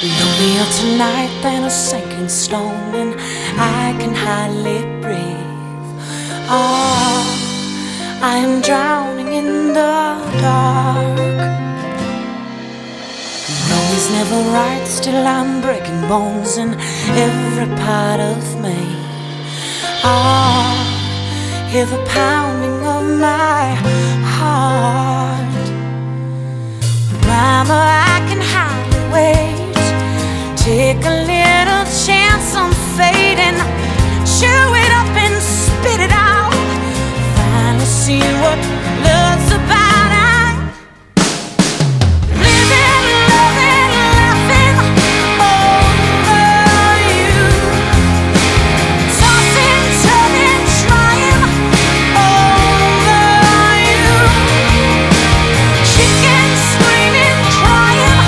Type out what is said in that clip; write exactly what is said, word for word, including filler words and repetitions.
Lonelier tonight than a sinking stone, and I can hardly breathe. Oh, I am drowning in the dark. Wrong is never right, still I'm breaking bones in every part of me. Oh, hear the pounding of my heart. Mama, I